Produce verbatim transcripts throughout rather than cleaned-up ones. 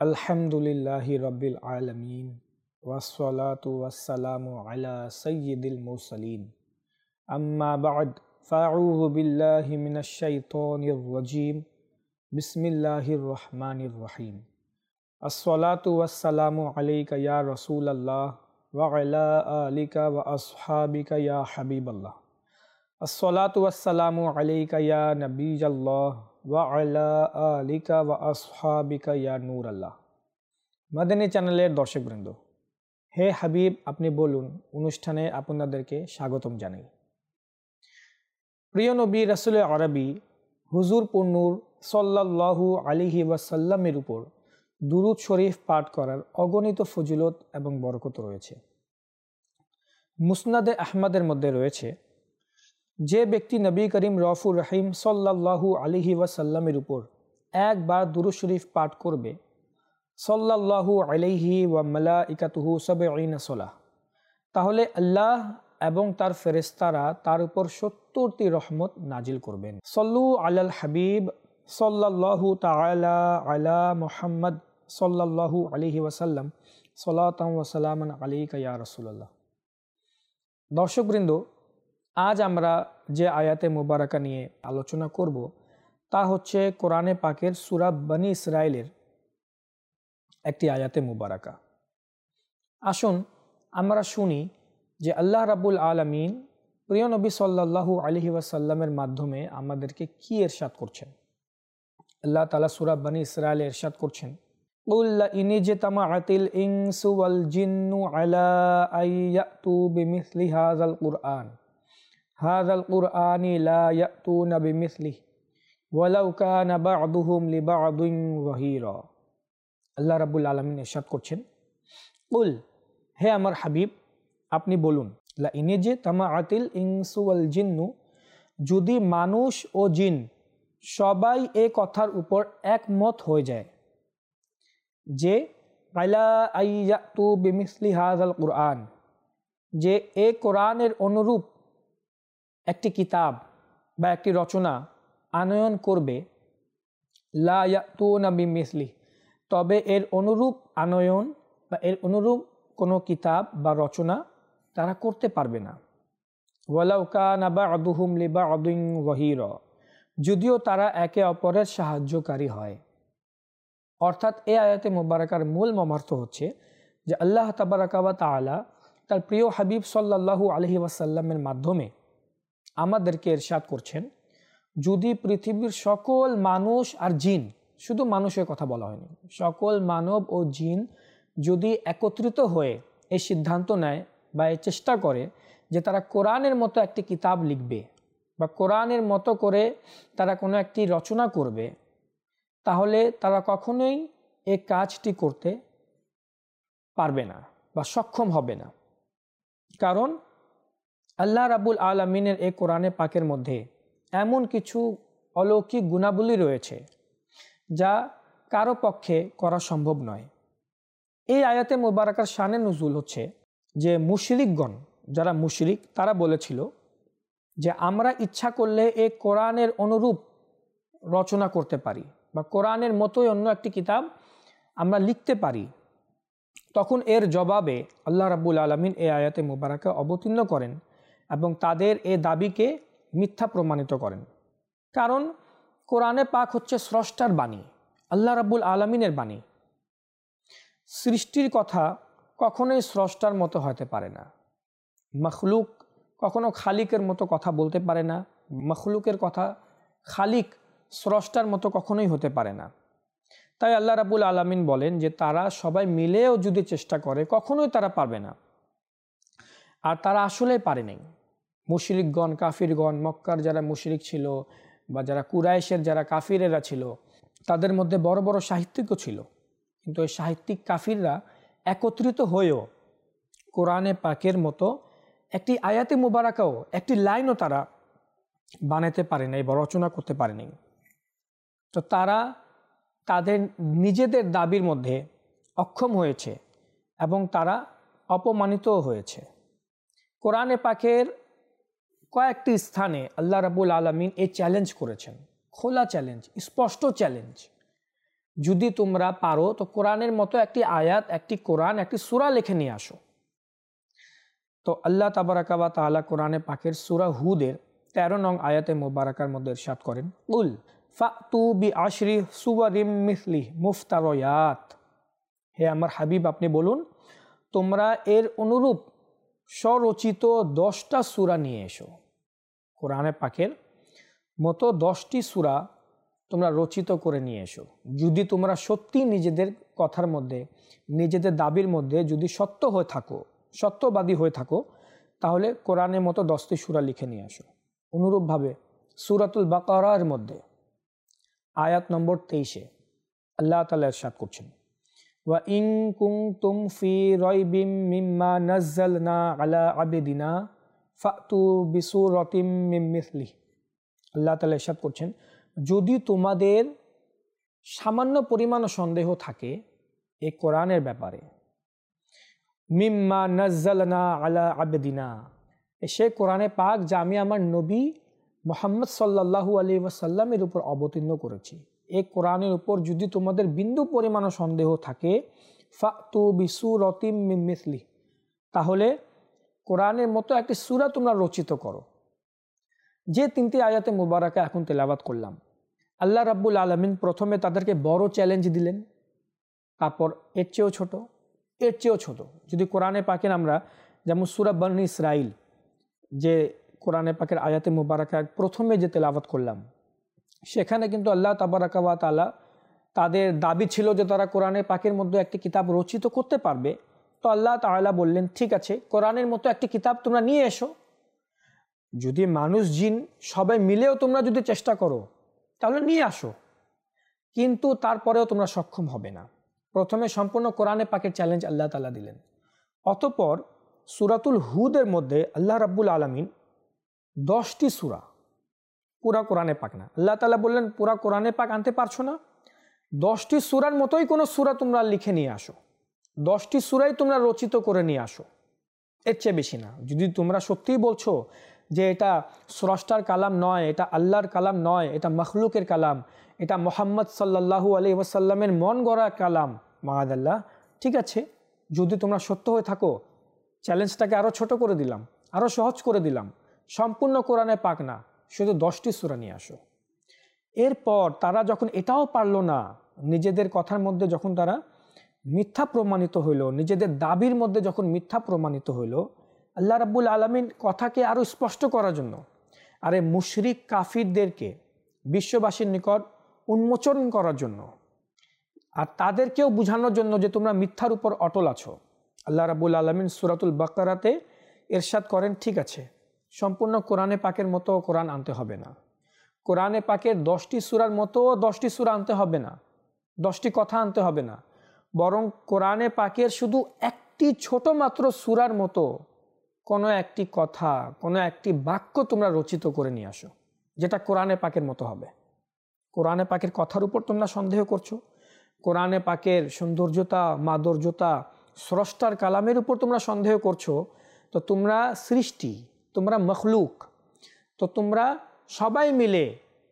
আলহামদুলিল্লাহি রাব্বিল আলামিন ওয়াসসালাতু ওয়াসসালামু আলা সাইয়্যিদিল মুরসালিন আম্মা বা'দ ফাআউযু বিল্লাহি মিনাশ শাইতানির রাজীম বিসমিল্লাহির রহমানির রহিম আসসালাতু ওয়াসসালামু আলাইকা ইয়া রাসূলাল্লাহ ওয়া আলা আলিকা ওয়া আসহাবিকা ইয়া হাবিবাল্লাহ আসসালাতু ওয়াসসালামু আলাইকা ইয়া নাবিয়াল্লাহ ওয়া আলা আলিকা ওয়া আসহাবিকা ইয়া নূরাল্লাহ। মাদানী চ্যানেলের দর্শকবৃন্দ, হে হাবিব আপনি বলুন অনুষ্ঠানে আপনাদেরকে স্বাগতম জানাই। প্রিয় নবী রাসূল আরবি হুজুর পুন্নুর সাল্লাল্লাহু আলাইহি ওয়াসাল্লামের উপর দুরূদ শরীফ পাঠ করার অগণিত ফজিলত এবং বরকত রয়েছে। মুসনাদে আহমদের মধ্যে রয়েছে, যে ব্যক্তি নবী করিম রফুর রহিম সাল্লাল্লাহু আলাইহি ওয়াসাল্লামের উপর একবার দুরূদ শরীফ পাঠ করবে, সাল্লাল্লাহু আলাইহি ওয়া মালাইকাতুহু সাবঈনা সালাহ, তাহলে আল্লাহ এবং তার ফেরেশতারা তার উপর সত্তরটি রহমত নাজিল করবেন। সল্লু আলাল হাবিব সাল্লাল্লাহু তাআলা আলা মুহাম্মদ সাল্লাল্লাহু আলাইহি ওয়াসাল্লাম সালাতান ওয়া সালামান আলাইকা ইয়া রাসূলুল্লাহ। দর্শকবৃন্দ, আজ আমরা যে আয়াতে মুবারাকা নিয়ে আলোচনা করব তা হচ্ছে কোরআনে পাকের সূরা বনী ইসরাইলের একটি আয়াতে মুবারাকা। আসুন আমরা শুনি যে আল্লাহ রাব্বুল আলামিন প্রিয় নবী সাল্লাল্লাহু আলাইহি ওয়াসাল্লামের মাধ্যমে আমাদেরকে কি ইরশাদ করছেন। আল্লাহ তাআলা সূরা বনী ইসরাইলে ইরশাদ করছেন, কুল ইন ইজতামাআতিল ইনসু ওয়াল জিন্নু আলা আইয়াতু বিমিসলি হাযাল কুরআন হাযাল কুরআনি লা ইয়াতুনা বিমিসলিহি ওয়ালাউ কানা বা'দুহুম লিবা'দিন যাহিরা। আল্লাহ রাব্বুল আলামিন ইরশাদ করছেন, কুল হে আমার হাবিব আপনি বলুন, লা ইনিজে তামাআতিল ইনসু ওয়াল জিন্নু, যদি মানুষ ও জিন সবাই এ কথার উপর একমত হয়ে যায় যে আলা আইয়াতু বিমিসলি হাযাল কুরআন, যে এ কোরআনের অনুরূপ একটি কিতাব বা একটি রচনা আনয়ন করবে, লা ইয়াতুনা বিমিসলি, তবে এর অনুরূপ আনয়ন বা এর অনুরূপ কোনো কিতাব বা রচনা তারা করতে পারবে না। ওয়ালাউ কানা বা'দুহুম লিবা'দিন যাহিরা, যদিও তারা একে অপরের সাহায্যকারী হয়। অর্থাৎ এই আয়াতে মুবারাকার মূল মর্মার্থ হচ্ছে যে আল্লাহ তাবারাকা ওয়া তাআলা তার প্রিয় হাবিব সাল্লাল্লাহু আলাইহি ওয়াসাল্লামের মাধ্যমে আমাদেরকে ইরশাদ করছেন, যদি পৃথিবীর সকল মানুষ আর জিন, শুধু মানুষের কথা বলা হয়নি, সকল মানব ও জিন যদি একত্রিত হয়ে এই সিদ্ধান্ত নেয় বা এই চেষ্টা করে যে তারা কোরআনের মতো একটি কিতাব লিখবে বা কোরআনের মতো করে তারা কোনো একটি রচনা করবে, তাহলে তারা কখনোই এই কাজটি করতে পারবে না বা সক্ষম হবে না। কারণ আল্লাহ রাব্বুল আলামিনের এই কোরআনে পাকের মধ্যে এমন কিছু অলৌকিক গুণাবলী রয়েছে যা কারো পক্ষে করা সম্ভব নয়। এই আয়াতে মুবারাকার শানে নুজুল হচ্ছে যে মুশরিকগণ, যারা মুশরিক, তারা বলেছিল যে আমরা ইচ্ছা করলে এই কোরআনের অনুরূপ রচনা করতে পারি বা কোরআনের মতোই অন্য একটি কিতাব আমরা লিখতে পারি। তখন এর জবাবে আল্লাহ রাব্বুল আলামিন এই আয়াতে মুবারাকা অবতীর্ণ করেন এবং তাদের এ দাবিকে মিথ্যা প্রমাণিত করেন। কারণ কোরআনে পাক হচ্ছে স্রষ্টার বাণী, আল্লাহ রাব্বুল আলামিনের বাণী। সৃষ্টির কথা কখনোই স্রষ্টার মতো হতে পারে না। মখলুক কখনো খালিকের মতো কথা বলতে পারে না, মখলুকের কথা খালিক স্রষ্টার মতো কখনোই হতে পারে না। তাই আল্লাহ রাব্বুল আলামিন বলেন যে তারা সবাই মিলেও যদি চেষ্টা করে কখনোই তারা পারবে না, আর তারা আসলেই পারে নাই। মুশরিকগণ, কাফিরগণ, মক্কার যারা মুশরিক ছিল বা যারা কুরাইশের যারা কাফিরেরা ছিল, তাদের মধ্যে বড় বড় সাহিত্যিকও ছিল, কিন্তু এই সাহিত্যিক কাফিররা একত্রিত হয়েও কোরআনে পাকের মতো একটি আয়াতে মুবারাকাও, একটি লাইনও তারা বানাতে পারে নাই বা রচনা করতে পারে নাই। তো তারা তাদের নিজেদের দাবির মধ্যে অক্ষম হয়েছে এবং তারা অপমানিতও হয়েছে। কোরআনে পাকের কয়েকটি স্থানে আল্লাহ রাব্বুল আলামিন এই চ্যালেঞ্জ করেছেন, খোলা চ্যালেঞ্জ, স্পষ্ট চ্যালেঞ্জ যদি তোমরা পারো তো কোরআনের মতো একটি আয়াত, একটি কোরআন, একটি সূরা লিখে নিয়ে আসো। তো আল্লাহ তাবারাকা ওয়া তাআলা কোরআনে পাকের সূরা হুদের তেরো নং আয়াতে মোবারকার মধ্যে ইরশাদ করেন, উল ফাতু বি আশরি সুওয়ারিম মিসলি মুফতারায়াত। হে আমার হাবিব, আপনি বলুন তোমরা এর অনুরূপ স্বরচিত দশটা সূরা নিয়ে এসো। কোরআনে পাকের মতো দশটি সূরা তোমরা রচিত করে নিয়ে এসো। যদি তোমরা সত্যি নিজেদের কথার মধ্যে, নিজেদের দাবির মধ্যে যদি সত্য হয়ে থাকো, সত্যবাদী হয়ে থাকো, তাহলে কোরআনের মতো দশটি সূরা লিখে নিয়ে আসো। অনুরূপভাবে সূরাতুল বাকারার মধ্যে আয়াত নম্বর তেইশে আল্লাহ তাআলা ইরশাদ করছেন, ওয়া ইন কুনতুম ফি রাইবিম মিম্মা নাযালনা আলা আবদিনা ফাতু বিসূরাতিম মিন মিসলিহি। আল্লাহ তাআলা ইরশাদ করছেন, যদি তোমাদের সামান্য পরিমাণ সন্দেহ থাকে এই কোরআনের ব্যাপারে, মিম্মা নাযালনা আলা আবদিনা, সে কোরআনে পাক যা আমি আমার নবী মুহাম্মদ সাল্লাল্লাহু আলাইহি ওয়াসাল্লামের উপর অবতীর্ণ করেছি, এই কোরআনের উপর যদি তোমাদের বিন্দু পরিমাণ সন্দেহ থাকে, ফাতু বিসূরাতিম মিন মিসলিহি, তাহলে কোরআনের মতো একটি সূরা তোমরা রচিত করো। যে তিনটি আয়াতে মুবারাকা এখন তেলাওয়াত করলাম, আল্লাহ রাব্বুল আলামিন প্রথমে তাদেরকে বড় চ্যালেঞ্জ দিলেন, তারপর এর চেয়েও ছোট, এর চেয়েও ছোট। যদি কোরআনে পাকের আমরা যেমন সূরা বনী ইসরাইল, যে কোরআনে পাকের আয়াতে মুবারাকা প্রথমে যে তেলাওয়াত করলাম, সেখানে কিন্তু আল্লাহ তাবারাকা ওয়া তাআলা তাদের দাবি ছিল যে তারা কোরআনে পাকের মধ্যে একটি কিতাব রচিত করতে পারবে। তো আল্লাহ তাআলা বললেন, ঠিক আছে, কোরআনের মতো একটি কিতাব তোমরা নিয়ে এসো। যদি মানুষ জিন সবাই মিলেও তোমরা যদি চেষ্টা করো তাহলে নিয়ে আসো, কিন্তু তারপরেও তোমরা সক্ষম হবে না। প্রথমে সম্পূর্ণ কোরআনে পাকের চ্যালেঞ্জ আল্লাহ তাআলা দিলেন। অতঃপর সূরাতুল হুদের মধ্যে আল্লাহ রাব্বুল আলামিন দশটি সূরা, পুরা কোরআনে পাক না, আল্লাহ তাআলা বললেন পুরা কোরআনে পাক আনতে পারছো না, দশটি সূরার মতোই কোনো সূরা তোমরা লিখে নিয়ে আসো, দশটি সূরাই তোমরা রচিত করে নিয়ে আসো, এর চেয়ে বেশি না। যদি তোমরা সত্যিই বলছো যে এটা স্রষ্টার কালাম নয়, এটা আল্লাহর কালাম নয়, এটা মখলুকের কালাম, এটা মুহাম্মদ সাল্লাল্লাহু আলাইহি ওয়াসাল্লামের মন গড়া কালাম, মাআদাল্লাহ, ঠিক আছে, যদি তোমরা সত্য হয়ে থাকো, চ্যালেঞ্জটাকে আরও ছোট করে দিলাম, আরও সহজ করে দিলাম, সম্পূর্ণ কোরআনে পাক না, শুধু দশটি সূরা নিয়ে আসো। এরপর তারা যখন এটাও পারল না, নিজেদের কথার মধ্যে যখন তারা মিথ্যা প্রমাণিত হইল, নিজেদের দাবির মধ্যে যখন মিথ্যা প্রমাণিত হইল, আল্লাহ রাব্বুল আলামিন কথাকে আরও স্পষ্ট করার জন্য আরে মুশরিক কাফিরদেরকে বিশ্ববাসীর নিকট উন্মোচন করার জন্য আর তাদেরকেও বোঝানোর জন্য যে তোমরা মিথ্যার উপর অটল আছো, আল্লাহ রাব্বুল আলামিন সূরাতুল বাকারাতে ইরশাদ করেন, ঠিক আছে, সম্পূর্ণ কোরআনে পাকের মতো কোরআন আনতে হবে না, কোরআনে পাকের দশটি সূরার মতো দশটি সূরা আনতে হবে না, দশটি কথা আনতে হবে না, বরং কোরআনে পাকের শুধু একটি ছোট মাত্র সূরার মতো কোনো একটি কথা, কোনো একটি বাক্য তোমরা রচিত করে নিয়ে আসো, যেটা কোরআনে পাকের মতো হবে। কোরআনে পাকের কথার উপর তোমরা সন্দেহ করছো, কোরআনে পাকের সৌন্দর্যতা, মাধুর্যতা, স্রষ্টার কালামের উপর তোমরা সন্দেহ করছো, তো তোমরা সৃষ্টি, তোমরা মখলুক, তো তোমরা সবাই মিলে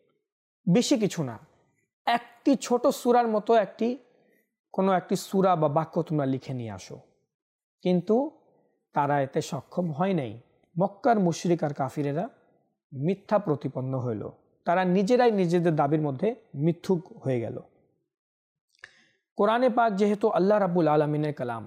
বেশি কিছু না, একটি ছোট সূরার মতো একটি কোনো একটি সূরা বা বাক্য তোমরা লিখে নিয়ে আসো। কিন্তু তারা এতে সক্ষম হয় নাই। মক্কার মুশরিক আর কাফিরেরা মিথ্যা প্রতিপন্ন হইল, তারা নিজেরাই নিজেদের দাবির মধ্যে মিথ্যুক হয়ে গেল। কোরআনে পাক যেহেতু আল্লাহ রাব্বুল আলামিনের কালাম,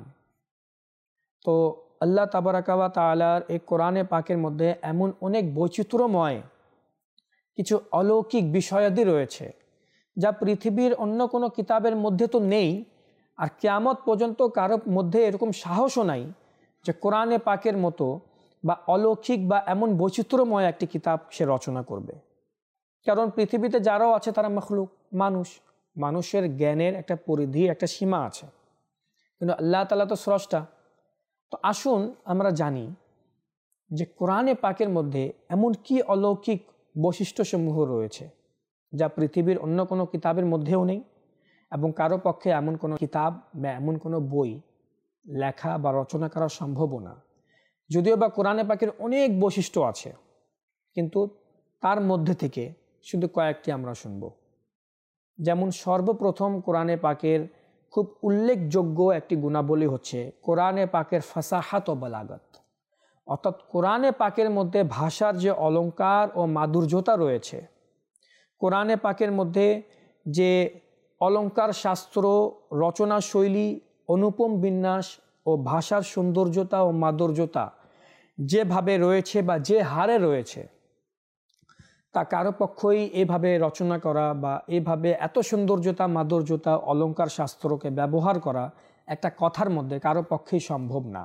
তো আল্লাহ তাবারাকা ওয়া তাআলার এই কোরআনে পাকের মধ্যে এমন অনেক বৈচিত্র্যময় কিছু অলৌকিক বিষয়াদি রয়েছে যা পৃথিবীর অন্য কোনো কিতাবের মধ্যে তো নেই, আর কিয়ামত পর্যন্ত কারোর মধ্যে এরকম সাহসও নাই যে কোরআনে পাকের মতো বা অলৌকিক বা এমন বৈচিত্র্যময় একটি কিতাব সে রচনা করবে। কারণ পৃথিবীতে যারাও আছে তারা মখলুক, মানুষ, মানুষের জ্ঞানের একটা পরিধি, একটা সীমা আছে, কিন্তু আল্লাহ তাআলা তো স্রষ্টা। তো আসুন আমরা জানি যে কোরআনে পাকের মধ্যে এমন কি অলৌকিক বৈশিষ্ট্যসমূহ রয়েছে যা পৃথিবীর অন্য কোনো কিতাবের মধ্যেও নেই, এবং কারো পক্ষে এমন কোনো কিতাব বা এমন কোনো বই লেখা বা রচনা করা সম্ভবও না। যদিও বা কোরআনে পাকের অনেক বৈশিষ্ট্য আছে, কিন্তু তার মধ্যে থেকে শুধু কয়েকটি আমরা শুনব। যেমন সর্বপ্রথম কোরআনে পাকের খুব উল্লেখযোগ্য একটি গুণাবলী হচ্ছে কোরআনে পাকের ফাসাহাত ও বালাগত, অর্থাৎ কোরআনে পাকের মধ্যে ভাষার যে অলঙ্কার ও মাধুর্যতা রয়েছে, কোরআনে পাকের মধ্যে যে অলঙ্কার শাস্ত্র, রচনা শৈলী, অনুপম বিন্যাস ও ভাষার সৌন্দর্যতা ও মাধুর্যতা যেভাবে রয়েছে বা যে হারে রয়েছে, তা কারো পক্ষই এভাবে রচনা করা বা এভাবে এত সৌন্দর্যতা, মাধুর্যতা, অলঙ্কার শাস্ত্রকে ব্যবহার করা একটা কথার মধ্যে কারো পক্ষেই সম্ভব না।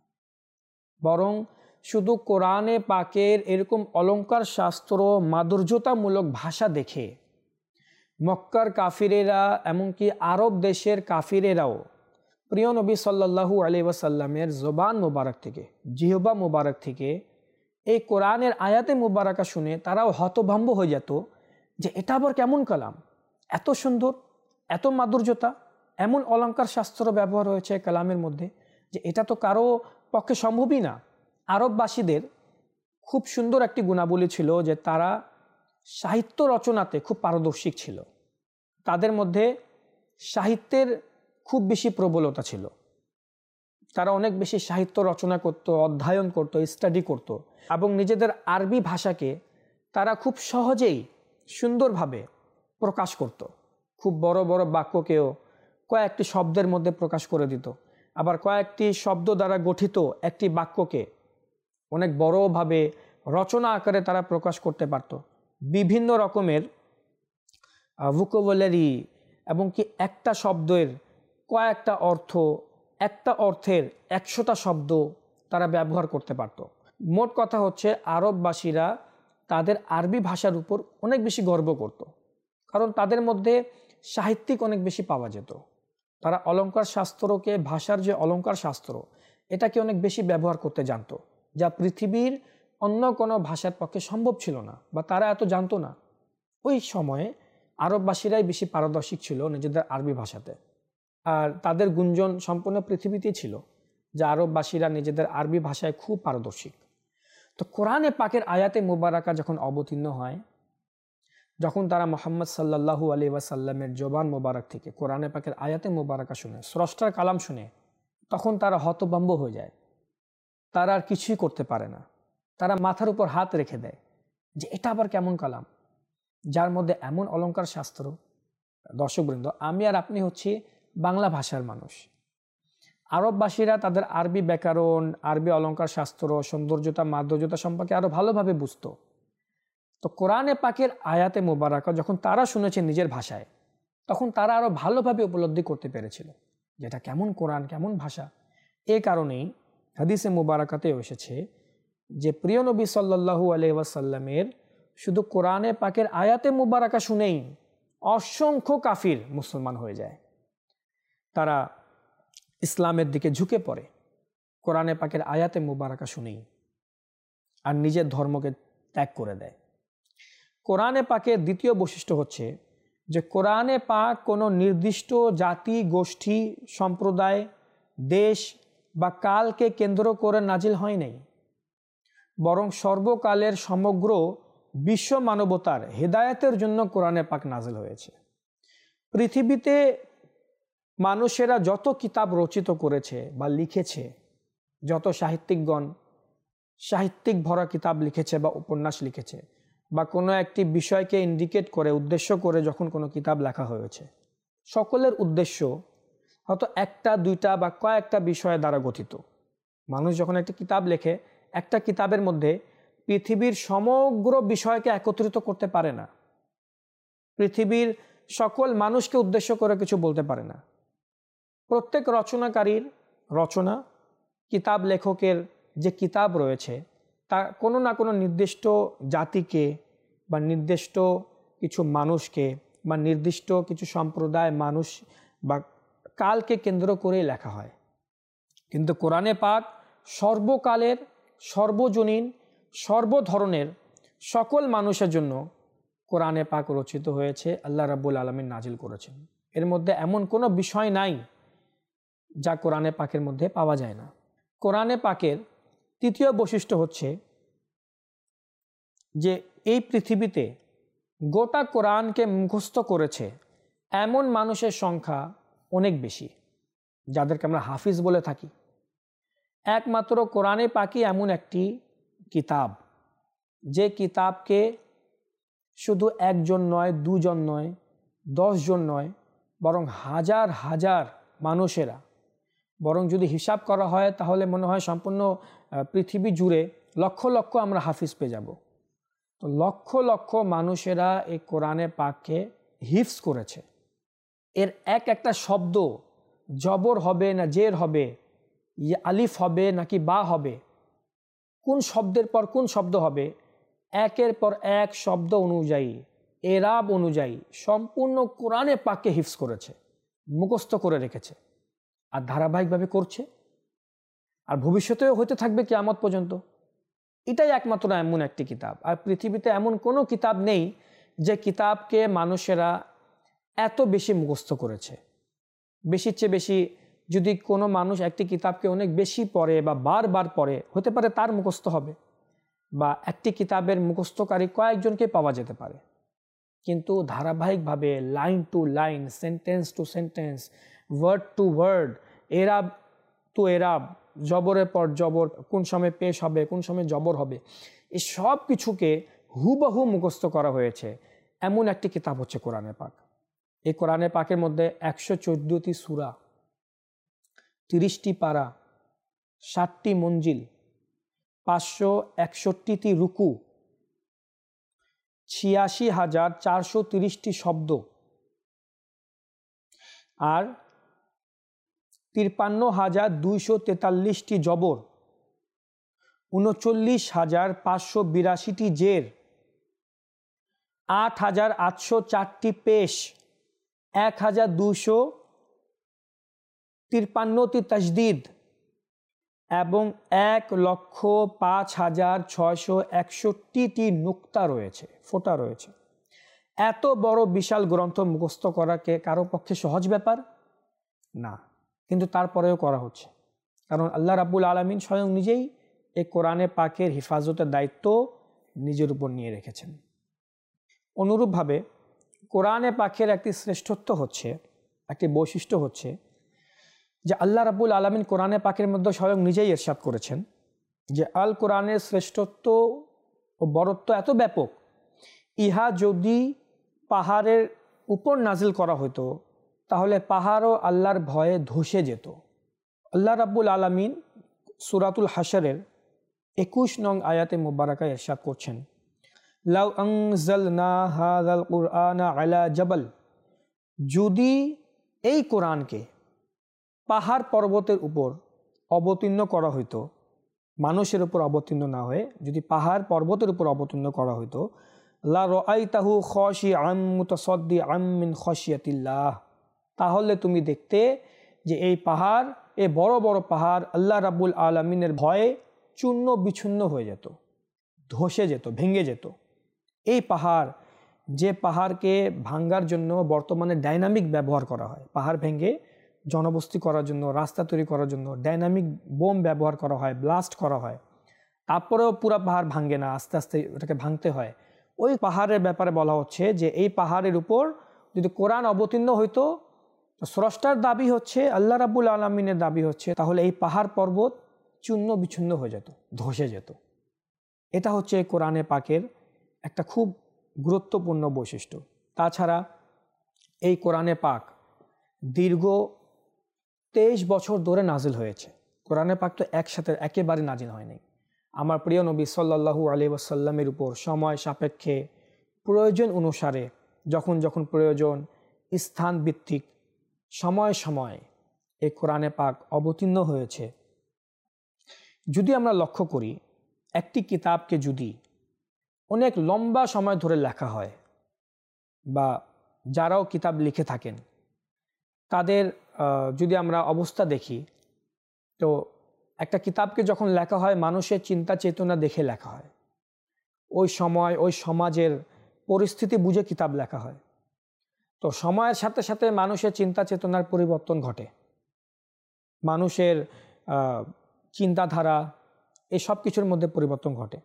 বরং শুধু কোরআনে পাকের এরকম অলঙ্কার শাস্ত্র, মাধুর্যতামূলক ভাষা দেখে মক্কার কাফিরেরা, এমনকি আরব দেশের কাফিরেরাও প্রিয় নবী সাল্লাল্লাহু আলাইহি ওয়াসাল্লামের জবান মুবারক থেকে, জিহবা মুবারক থেকে এই কোরআনের আয়াতে মুবারাকা শুনে তারাও হতভম্ব হয়ে যেত যে এটা আবার কেমন কালাম, এত সুন্দর, এত মাধুর্যতা, এমন অলঙ্কার শাস্ত্র ব্যবহার হয়েছে কালামের মধ্যে, যে এটা তো কারো পক্ষে সম্ভবই না। আরববাসীদের খুব সুন্দর একটি গুণাবলী ছিল যে তারা সাহিত্য রচনাতে খুব পারদর্শী ছিল। তাদের মধ্যে সাহিত্যের খুব বেশি প্রবলতা ছিল। তারা অনেক বেশি সাহিত্য রচনা করত, অধ্যয়ন করত, স্টাডি করত, এবং নিজেদের আরবি ভাষাকে তারা খুব সহজেই সুন্দরভাবে প্রকাশ করত। খুব বড় বড় বাক্যকেও কয়েকটি শব্দের মধ্যে প্রকাশ করে দিত, আবার কয়েকটি শব্দ দ্বারা গঠিত একটি বাক্যকে অনেক বড়ভাবে রচনা আকারে তারা প্রকাশ করতে পারত। বিভিন্ন রকমের ভোকাবুলারি, এবং কি একটা শব্দের কয়েকটা অর্থ, একটা অর্থের একশোটা শব্দ তারা ব্যবহার করতে পারত। মোট কথা হচ্ছে আরববাসীরা তাদের আরবি ভাষার উপর অনেক বেশি গর্ব করত, কারণ তাদের মধ্যে সাহিত্যিক অনেক বেশি পাওয়া যেত। তারা অলঙ্কার শাস্ত্রকে, ভাষার যে অলঙ্কার শাস্ত্র, এটাকে অনেক বেশি ব্যবহার করতে জানতো, যা পৃথিবীর অন্য কোনো ভাষার পক্ষে সম্ভব ছিল না, বা তারা এত জানতো না। ওই সময়ে আরববাসীরাই বেশি পারদর্শী ছিল নিজেদের আরবি ভাষাতে, আর তাদের গুঞ্জন সম্পূর্ণ পৃথিবীতেই ছিল যে আরববাসীরা নিজেদের আরবি ভাষায় খুব পারদর্শী। তো কোরআনে পাকের আয়াতে মুবারাকা যখন অবতীর্ণ হয়, যখন তারা মোহাম্মদ সাল্লাল্লাহু আলাইহি ওয়াসাল্লামের জবান মুবারক থেকে কোরআনে পাকের আয়াতে মুবারাকা শুনে, স্রষ্টার কালাম শুনে, তখন তারা হতভম্ব হয়ে যায়। তারা আর কিছুই করতে পারে না। তারা মাথার উপর হাত রেখে দেয় যে এটা আবার কেমন কালাম, যার মধ্যে এমন অলঙ্কার শাস্ত্র। দর্শকবৃন্দ, আমি আর আপনি হচ্ছি বাংলা ভাষার মানুষ। আরববাসীরা তাদের আরবি ব্যাকরণ, আরবি অলঙ্কার শাস্ত্র, সৌন্দর্যতা, মাধুর্যতা সম্পর্কে আরো ভালোভাবে বুঝত। তো কোরআনে পাকের আয়াতে মুবারাকা যখন তারা শুনেছে নিজের ভাষায়, তখন তারা আরো ভালোভাবে উপলব্ধি করতে পেরেছিল যেটা কেমন কোরআন, কেমন ভাষা। এ কারণেই হাদিসে মুবারাকাতে এসেছে যে প্রিয় নবী সাল্লাল্লাহু আলাইহি ওয়াসাল্লামের শুধু কোরআনে পাকের আয়াতে মুবারাকা শুনেই অসংখ্য কাফির মুসলমান হয়ে যায়। তারা ইসলামের দিকে ঝুঁকে পড়ে কোরআনে পাকের আয়াতে মুবারাকা শুনেই, আর নিজের ধর্মকে ত্যাগ করে দেয়। কোরআনে পাকের দ্বিতীয় বৈশিষ্ট্য হচ্ছে যে কোরআনে পাক কোনো নির্দিষ্ট জাতি, গোষ্ঠী, সম্প্রদায়, দেশ বা কালকে কেন্দ্র করে নাজিল হয় নাই, বরং সর্বকালের সমগ্র বিশ্ব মানবতার হেদায়েতের জন্য কোরআনে পাক নাজিল হয়েছে। পৃথিবীতে মানুষেরা যত কিতাব রচিত করেছে বা লিখেছে, যত সাহিত্যিকগণ সাহিত্যিক ভরা কিতাব লিখেছে বা উপন্যাস লিখেছে, বা কোনো একটি বিষয়কে ইন্ডিকেট করে, উদ্দেশ্য করে যখন কোনো কিতাব লেখা হয়েছে, সকলের উদ্দেশ্য হয়তো একটা, দুইটা বা কয়েকটা বিষয় দ্বারা গঠিত। মানুষ যখন একটি কিতাব লেখে, একটা কিতাবের মধ্যে পৃথিবীর সমগ্র বিষয়কে একত্রিত করতে পারে না, পৃথিবীর সকল মানুষকে উদ্দেশ্য করে কিছু বলতে পারে না। প্রত্যেক রচনাকারীর রচনা, কিতাব লেখকের যে কিতাব রয়েছে, তা কোনো না কোনো নির্দিষ্ট জাতিকে বা নির্দিষ্ট কিছু মানুষকে বা নির্দিষ্ট কিছু সম্প্রদায়, মানুষ বা কালকে কেন্দ্র করেই লেখা হয়। কিন্তু কোরআনে পাক সর্বকালের, সর্বজনীন, সর্বধরনের সকল মানুষের জন্য কোরআনে পাক রচিত হয়েছে, আল্লাহ রাব্বুল আলামিন নাজিল করেছেন। এর মধ্যে এমন কোনো বিষয় নাই যা কোরআনে পাকের মধ্যে পাওয়া যায় না। কোরআনে পাকের তৃতীয় বৈশিষ্ট্য হচ্ছে যে এই পৃথিবীতে গোটা কোরআনকে মুখস্থ করেছে এমন মানুষের সংখ্যা অনেক বেশি যাদেরকে আমরা হাফিজ বলে থাকি। একমাত্র কোরআনে পাকই এমন একটি কিতাব যে কিতাবকে শুধু একজন নয়, দুজন নয়, দশজন নয়, বরং হাজার হাজার মানুষেরা, বরং যদি হিসাব করা হয় তাহলে মনে হয় সম্পূর্ণ পৃথিবী জুড়ে লক্ষ লক্ষ আমরা হাফিজ পেয়ে যাব। তো লক্ষ লক্ষ মানুষেরা এই কোরআনে পাককে হিফজ করেছে। এর এক একটা শব্দ জবর হবে না জের হবে, ইয়ে আলিফ হবে নাকি বা হবে, কোন শব্দের পর কোন শব্দ হবে, একের পর এক শব্দ অনুযায়ী, এরাব অনুযায়ী সম্পূর্ণ কোরআনে পাককে হিফজ করেছে, মুখস্থ করে রেখেছে, আর ধারাবাহিকভাবে করছে, আর ভবিষ্যতেও হতে থাকবে কিয়ামত পর্যন্ত। এটাই একমাত্র এমন একটি কিতাব। আর পৃথিবীতে এমন কোনো কিতাব নেই যে কিতাবকে মানুষেরা এত বেশি মুখস্থ করেছে। বেশির চেয়ে বেশি যদি কোনো মানুষ একটি কিতাবকে অনেক বেশি পড়ে বা বারবার পড়ে, হতে পারে তার মুখস্থ হবে, বা একটি কিতাবের মুখস্থকারী কয়েকজনকে পাওয়া যেতে পারে। কিন্তু ধারাবাহিকভাবে line to line, sentence to sentence, word to word, এরাব টু এরাব, জবরের পর জবর, কোন সময় পেশ হবে, কোন সময় জবর হবে, এই সব কিছুকে হুবহু মুখস্থ করা হয়েছে এমন একটি কিতাব হচ্ছে কোরআনে পাক। এই কোরআনে পাকের মধ্যে একশো চোদ্দোটি সূরা, তিরিশটি পারা, ষাটটি মঞ্জিল, পাঁচশো একষট্টিটি রুকু, ছিয়াশি হাজার চারশো তিরিশটি শব্দ, আর তিপ্পান্ন হাজার দুইশো তেতাল্লিশটি জবর, উনচল্লিশ হাজার পাঁচশো বিরাশিটি জের, আট হাজার আটশো চারটি পেশ, এক হাজার দুইশো তিপ্পান্নটি তাজদিদ এবং এক লক্ষ পাঁচ হাজার ছয়শো একষট্টিটি নুক্তা রয়েছে, ফোঁটা রয়েছে। এত বড় বিশাল গ্রন্থ মুখস্থ করাকে কারো পক্ষে সহজ ব্যাপার না, কিন্তু তারপরেও করা হচ্ছে, কারণ আল্লাহ রাব্বুল আলামিন স্বয়ং নিজেই এই কোরআনে পাকের হেফাজতের দায়িত্ব নিজের উপর নিয়ে রেখেছেন। অনুরূপভাবে কোরআনে পাকের একটি শ্রেষ্ঠত্ব হচ্ছে, একটি বৈশিষ্ট্য হচ্ছে যে আল্লাহ রাব্বুল আলামিন কোরআনে পাকের মধ্যে স্বয়ং নিজেই ইরশাদ করেছেন যে আল কোরআনের শ্রেষ্ঠত্ব ও বরত্ব এত ব্যাপক, ইহা যদি পাহাড়ের উপর নাজিল করা হতো তাহলে পাহাড়ও আল্লাহর ভয়ে ধসে যেত। আল্লাহ রাব্বুল আলামিন সূরাতুল হাশরের একুশ নং আয়াতে মুবারাকায় ইরশাদ করছেন, লাউ আনজালনা হাযাল কুরআনা আলা জাবাল, যদি এই কোরআনকে পাহাড় পর্বতের উপর অবতীর্ণ করা হইতো, মানুষের উপর অবতীর্ণ না হয়ে যদি পাহাড় পর্বতের উপর অবতীর্ণ করা হইতো, লা রাআইতাহু খাশিআম মুতাসাদ্দিআম মিন খাশিয়াতিল্লাহ, তাহলে তুমি দেখতে যে এই পাহাড়, এই বড় বড় পাহাড় আল্লাহ রাব্বুল আলামিনের ভয়ে চূর্ণ বিচ্ছিন্ন হয়ে যেত, ধসে যেত, ভেঙে যেত। এই পাহাড়, যে পাহাড়কে ভাঙ্গার জন্য বর্তমানে ডাইনামিক ব্যবহার করা হয়, পাহাড় ভেঙে জনবসতি করার জন্য, রাস্তা তৈরি করার জন্য ডাইনামিক বোম ব্যবহার করা হয়, ব্লাস্ট করা হয়, তারপরেও পুরা পাহাড় ভাঙ্গে না, আস্তে আস্তে এটাকে ভাঙতে হয়। ওই পাহাড়ের ব্যাপারে বলা হচ্ছে যে এই পাহাড়ের উপর যদি কোরআন অবতীর্ণ হইতো, স্রষ্টার দাবি হচ্ছে, আল্লাহ রাব্বুল আলামিনের দাবি হচ্ছে, তাহলে এই পাহাড় পর্বত চূর্ণ বিচ্ছিন্ন হয়ে যেত, ধসে যেত। এটা হচ্ছে কোরআনে পাকের একটা খুব গুরুত্বপূর্ণ বৈশিষ্ট্য। তাছাড়া এই কোরআনে পাক দীর্ঘ তেইশ বছর ধরে নাজিল হয়েছে। কোরআনে পাক তো একসাথে একেবারে নাজিল হয়নি। আমার প্রিয় নবী সাল্লাল্লাহু আলাইহি ওয়াসাল্লামের উপর সময় সাপেক্ষে, প্রয়োজন অনুসারে, যখন যখন প্রয়োজন, স্থান ভিত্তিক সময় সময় এই কোরআনে পাক অবতীর্ণ হয়েছে। যদি আমরা লক্ষ্য করি, একটি কিতাবকে যদি অনেক লম্বা সময় ধরে লেখা হয়, বা যারাও কিতাব লিখে থাকেন তাদের যদি আমরা অবস্থা দেখি, তো একটা কিতাবকে যখন লেখা হয় মানুষের চিন্তা চেতনা দেখে লেখা হয়, ওই সময় ওই সমাজের পরিস্থিতি বুঝে কিতাব লেখা হয়। তো সময়ের সাথে সাথে মানুষের চিন্তা চেতনার পরিবর্তন ঘটে, মানুষের চিন্তাধারা, এই সব কিছুর মধ্যে পরিবর্তন ঘটে।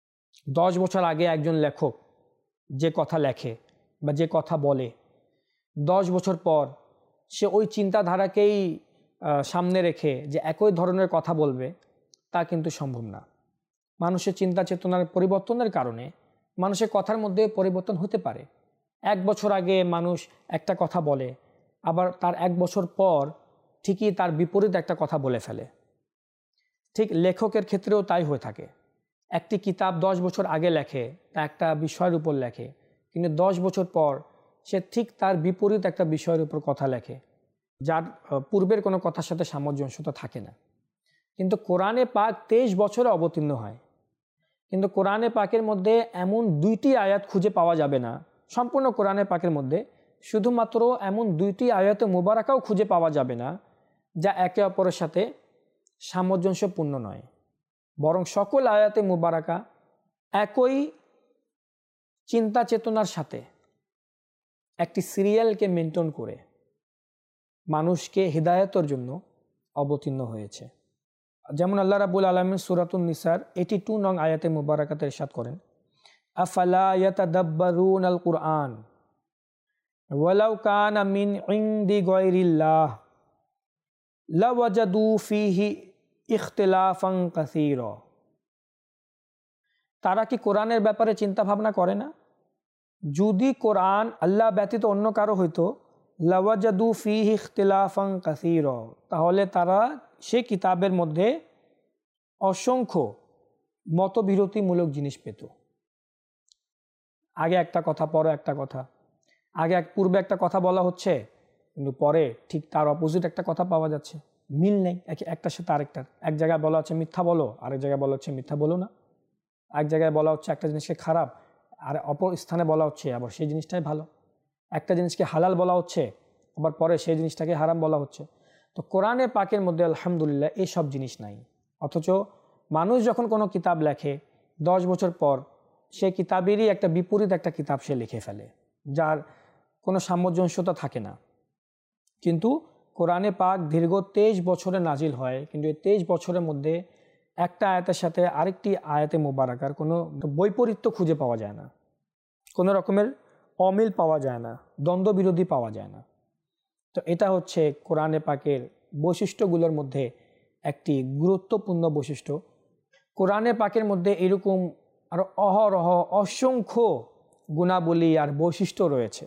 দশ বছর আগে একজন লেখক যে কথা লেখে বা যে কথা বলে, দশ বছর পর সে ওই চিন্তাধারাকেই সামনে রেখে যে একই ধরনের কথা বলবে, তা কিন্তু সম্ভব না। মানুষের চিন্তা চেতনার পরিবর্তনের কারণে মানুষের কথার মধ্যে পরিবর্তন হতে পারে। এক বছর আগে মানুষ একটা কথা বলে, আবার তার এক বছর পর ঠিকই তার বিপরীত একটা কথা বলে ফেলে। ঠিক লেখকের ক্ষেত্রেও তাই হয়ে থাকে। একটি কিতাব দশ বছর আগে লেখে, তা একটা বিষয়ের উপর লেখে, কিন্তু দশ বছর পর সে ঠিক তার বিপরীত একটা বিষয়ের উপর কথা লেখে, যার পূর্বের কোনো কথার সাথে সামঞ্জস্যতা থাকে না। কিন্তু কোরআনে পাক তেইশ বছরে অবতীর্ণ হয়, কিন্তু কোরআনে পাকের মধ্যে এমন দুইটি আয়াত খুঁজে পাওয়া যাবে না সম্পূর্ণ কোরআনে পাকের মধ্যে, শুধুমাত্র এমন দুইটি আয়াতে মুবারাকাও খুঁজে পাওয়া যাবে না যা একে অপরের সাথে সামঞ্জস্যপূর্ণ নয়, বরং সকল আয়াতে মুবারাকা একই চিন্তা চেতনার সাথে একটি সিরিয়ালকে মেনটেন করে মানুষকে হিদায়াতের জন্য অবতীর্ণ হয়েছে। যেমন আল্লাহ রাব্বুল আলামিন সূরাতুন নিসার বাষট্টি নং আয়াতে মুবারাকাতে ইরশাদ করেন, আফালা ইয়াতাদাব্বারুনাল কুরআন ওয়ালাউ কানা মিন ইনদি গায়রিল্লাহ লাওয়াজাদু ফীহি ইখতিলাফান কাসীরা। তারা কি কোরআনের ব্যাপারে চিন্তা ভাবনা করে না? যদি কোরআন আল্লাহ ব্যতীত অন্য কারো হইতো, লাওয়াজাদু ফীহি ইখতিলাফান কাসীরা, তাহলে তারা সে কিতাবের মধ্যে অসংখ্য মতবিরতিমূলক জিনিস পেত। আগে একটা কথা, পরে একটা কথা, আগে এক পূর্বে একটা কথা বলা হচ্ছে, কিন্তু পরে ঠিক তার অপোজিট একটা কথা পাওয়া যাচ্ছে, মিল নেই একটার সাথে আরেকটার। এক জায়গায় বলা হচ্ছে মিথ্যা বলো, আরেক জায়গায় বলা হচ্ছে মিথ্যা বলো না। এক জায়গায় বলা হচ্ছে একটা জিনিসকে খারাপ, আর অপর স্থানে বলা হচ্ছে আবার সেই জিনিসটাই ভালো। একটা জিনিসকে হালাল বলা হচ্ছে, আবার পরে সেই জিনিসটাকে হারাম বলা হচ্ছে। তো কোরআনে পাকের মধ্যে আলহামদুলিল্লাহ এই সব জিনিস নাই। অথচ মানুষ যখন কোনো কিতাব লেখে, দশ বছর পর সেই কিতাবেরই একটা বিপরীত একটা কিতাব সে লিখে ফেলে, যার কোনো সামঞ্জস্যতা থাকে না। কিন্তু কোরআনে পাক দীর্ঘ তেইশ বছরে নাজিল হয়, কিন্তু এই তেইশ বছরের মধ্যে একটা আয়াতের সাথে আরেকটি আয়াতে মুবারাকার কোনো বৈপরীত্য খুঁজে পাওয়া যায় না, কোনো রকমের অমিল পাওয়া যায় না, দ্বন্দ্ববিরোধী পাওয়া যায় না। তো এটা হচ্ছে কোরআনে পাকের বৈশিষ্ট্যগুলোর মধ্যে একটি গুরুত্বপূর্ণ বৈশিষ্ট্য। কোরআনে পাকের মধ্যে এরকম আরও অহরহ অসংখ্য গুণাবলী আর বৈশিষ্ট্য রয়েছে।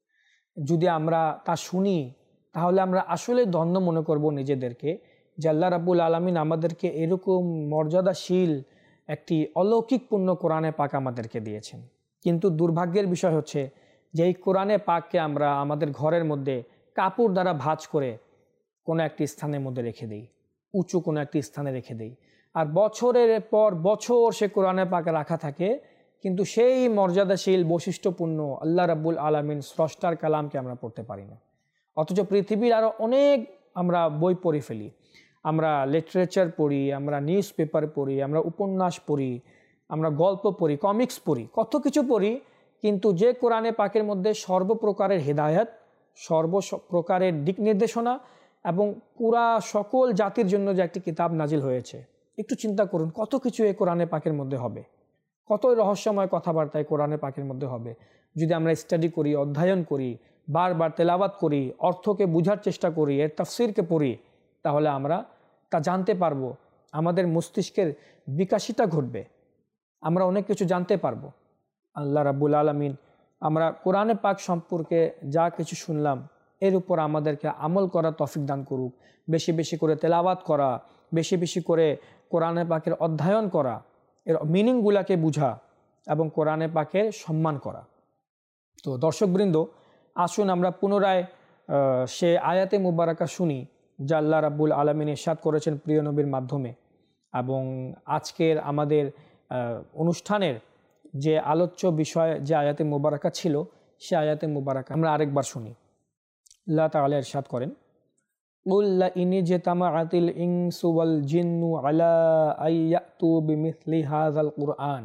যদি আমরা তা শুনি তাহলে আমরা আসলে ধন্য মনে করব নিজেদেরকে যে আল্লাহ রাব্বুল আলামিন আমাদেরকে এরকম মর্যাদাশীল একটি অলৌকিকপূর্ণ কোরআনে পাক আমাদেরকে দিয়েছেন। কিন্তু দুর্ভাগ্যের বিষয় হচ্ছে যে এই কোরআনে পাককে আমরা আমাদের ঘরের মধ্যে কাপড় দ্বারা ভাঁজ করে কোনো একটি স্থানের মধ্যে রেখে দিই, উঁচু কোনো একটি স্থানে রেখে দিই, আর বছরের পর বছর সে কোরআনে পাকে রাখা থাকে, কিন্তু সেই মর্যাদাশীল বৈশিষ্ট্যপূর্ণ আল্লাহ রাব্বুল আলামিন স্রষ্টার কালামকে আমরা পড়তে পারি না। অথচ পৃথিবীর আরও অনেক আমরা বই পড়ে ফেলি, আমরা লিটারেচার পড়ি, আমরা নিউজ পেপার পড়ি, আমরা উপন্যাস পড়ি, আমরা গল্প পড়ি, কমিক্স পড়ি, কত কিছু পড়ি, কিন্তু যে কোরআনে পাকের মধ্যে সর্বপ্রকারের হেদায়েত, সর্বপ্রকারের দিক নির্দেশনা এবং পুরা সকল জাতির জন্য যে একটি কিতাব নাজিল হয়েছে, একটু চিন্তা করুন কত কিছু এই কোরআনে পাকের মধ্যে হবে, কতই রহস্যময় কথাবার্তায় কোরআনে পাকের মধ্যে হবে। যদি আমরা স্টাডি করি, অধ্যয়ন করি, বারবার তেলাওয়াত করি, অর্থকে বুঝার চেষ্টা করি, এর তাফসীরকে পড়ি, তাহলে আমরা তা জানতে পারবো, আমাদের মস্তিষ্কের বিকাশিতা ঘটবে, আমরা অনেক কিছু জানতে পারবো। আল্লাহ রাব্বুল আলামিন আমরা কোরআনে পাক সম্পর্কে যা কিছু শুনলাম এর উপর আমাদেরকে আমল করার তৌফিক দান করুক। বেশি বেশি করে তেলাওয়াত করা, বেশি বেশি করে কোরআনে পাকের অধ্যয়ন করা, এর মিনিংগুলাকে বুঝা এবং কোরআনে পাকের সম্মান করা। তো দর্শকবৃন্দ, আসুন আমরা পুনরায় সে আয়াতে মুবারাকা শুনি যা আল্লাহ রাব্বুল আলামিন ইরশাদ করেছেন প্রিয় নবীর মাধ্যমে। এবং আজকের আমাদের অনুষ্ঠানের যে আলোচ্য বিষয় যে আয়াতে মুবারাকা ছিল, সে আয়াতে মুবারাকা আমরা আরেকবার শুনি। আল্লাহ তাআলা ইরশাদ করেন, কুল লা ইন ইজতামাআতিল ইনসু ওয়াল জিন্নু আলা আইয়াতু বিমিসলি হাযাল কুরআন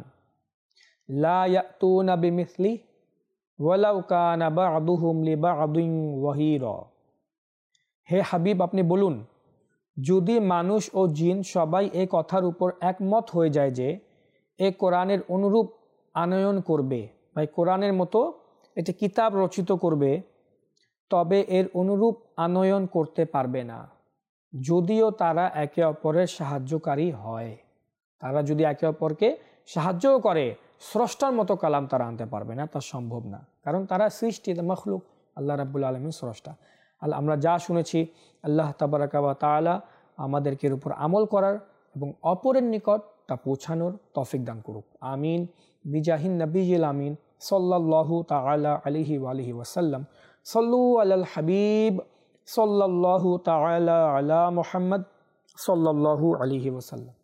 লা ইয়াতুনা বিমিসলি ওয়ালাউ কানা বা'দুহুম লিবা'দিন যাহিরা। হে হাবিব, আপনি বলুন, যদি মানুষ ও জিন সবাই এই কথার উপর একমত হয়ে যায় যে এ কোরআনের অনুরূপ আনয়ন করবে বা কোরআনের মতো একটি কিতাব রচিত করবে, তবে এর অনুরূপ আনয়ন করতে পারবে না, যদিও তারা একে অপরের সাহায্যকারী হয়। তারা যদি একে অপরকে সাহায্যও করে, স্রষ্টার মতো কালাম তারা আনতে পারবে না, তা সম্ভব না। কারণ তারা সৃষ্টি, মখলুক, আল্লাহ রাব্বুল আলামিন স্রষ্টা। আল্লাহ আমরা যা শুনেছি আল্লাহ তাবারাকা ওয়া তাআলা আমাদেরকে এর উপর আমল করার এবং অপরের নিকট তা পৌঁছানোর তৌফিক দান করুক। আমিন বিজাহিন নবিয়িল আমিন সাল্লাল্লাহু তাআলা আলাইহি ওয়া আলিহি ওয়াসাল্লাম। সাল্লু আলাল হাবিব সাল্লাল্লাহু তাআলা আলা মুহাম্মদ সাল্লাল্লাহু আলাইহি ওয়াসাল্লাম।